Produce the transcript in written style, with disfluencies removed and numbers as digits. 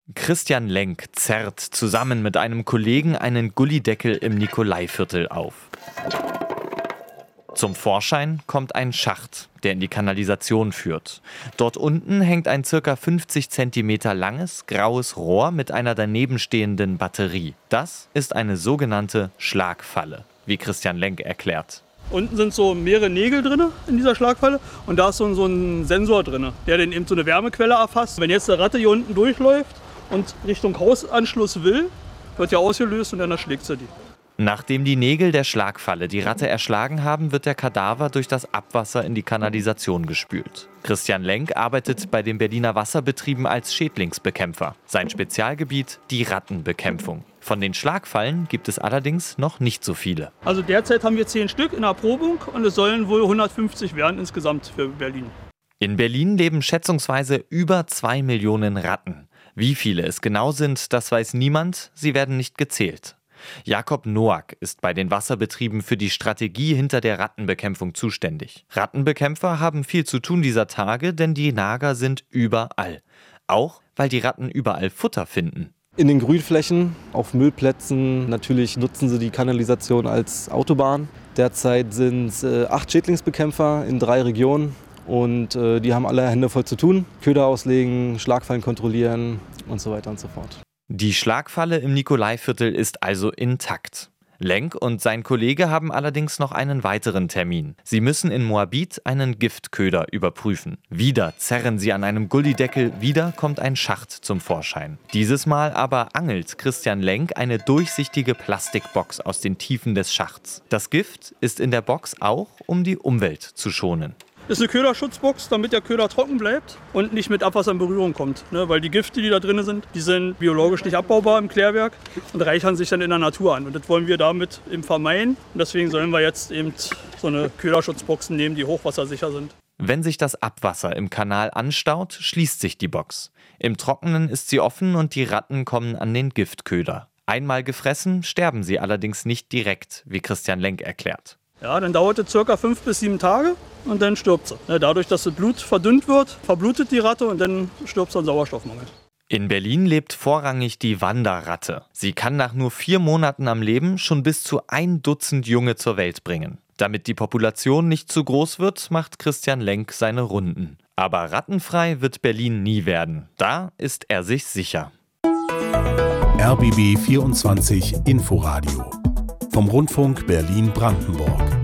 Christian Lenk zerrt zusammen mit einem Kollegen einen Gullydeckel im Nikolaiviertel auf. Zum Vorschein kommt ein Schacht, der in die Kanalisation führt. Dort unten hängt ein ca. 50 cm langes, graues Rohr mit einer daneben stehenden Batterie. Das ist eine sogenannte Schlagfalle, wie Christian Lenk erklärt. Unten sind so mehrere Nägel drin in dieser Schlagfalle und da ist so ein Sensor drin, der dann eben so eine Wärmequelle erfasst. Wenn jetzt eine Ratte hier unten durchläuft und Richtung Hausanschluss will, wird ja ausgelöst und dann erschlägt sie die. Nachdem die Nägel der Schlagfalle die Ratte erschlagen haben, wird der Kadaver durch das Abwasser in die Kanalisation gespült. Christian Lenk arbeitet bei den Berliner Wasserbetrieben als Schädlingsbekämpfer. Sein Spezialgebiet die Rattenbekämpfung. Von den Schlagfallen gibt es allerdings noch nicht so viele. Also derzeit haben wir 10 Stück in der Erprobung und es sollen wohl 150 werden insgesamt für Berlin. In Berlin leben schätzungsweise über 2 Millionen Ratten. Wie viele es genau sind, das weiß niemand, sie werden nicht gezählt. Jakob Noack ist bei den Wasserbetrieben für die Strategie hinter der Rattenbekämpfung zuständig. Rattenbekämpfer haben viel zu tun dieser Tage, denn die Nager sind überall. Auch weil die Ratten überall Futter finden. In den Grünflächen, auf Müllplätzen, natürlich nutzen sie die Kanalisation als Autobahn. Derzeit sind es 8 Schädlingsbekämpfer in 3 Regionen und die haben alle Hände voll zu tun. Köder auslegen, Schlagfallen kontrollieren und so weiter und so fort. Die Schlagfalle im Nikolaiviertel ist also intakt. Lenk und sein Kollege haben allerdings noch einen weiteren Termin. Sie müssen in Moabit einen Giftköder überprüfen. Wieder zerren sie an einem Gullydeckel, wieder kommt ein Schacht zum Vorschein. Dieses Mal aber angelt Christian Lenk eine durchsichtige Plastikbox aus den Tiefen des Schachts. Das Gift ist in der Box auch, um die Umwelt zu schonen. Das ist eine Köderschutzbox, damit der Köder trocken bleibt und nicht mit Abwasser in Berührung kommt. Weil die Gifte, die da drin sind, die sind biologisch nicht abbaubar im Klärwerk und reichern sich dann in der Natur an. Und das wollen wir damit eben vermeiden. Und deswegen sollen wir jetzt eben so eine Köderschutzboxen nehmen, die hochwassersicher sind. Wenn sich das Abwasser im Kanal anstaut, schließt sich die Box. Im Trockenen ist sie offen und die Ratten kommen an den Giftköder. Einmal gefressen, sterben sie allerdings nicht direkt, wie Christian Lenk erklärt. Ja, dann dauert es ca. 5 bis 7 Tage und dann stirbt sie. Dadurch, dass das Blut verdünnt wird, verblutet die Ratte und dann stirbt sie an Sauerstoffmangel. In Berlin lebt vorrangig die Wanderratte. Sie kann nach nur 4 Monaten am Leben schon bis zu 1 Dutzend Junge zur Welt bringen. Damit die Population nicht zu groß wird, macht Christian Lenk seine Runden. Aber rattenfrei wird Berlin nie werden. Da ist er sich sicher. RBB 24 Inforadio vom Rundfunk Berlin-Brandenburg.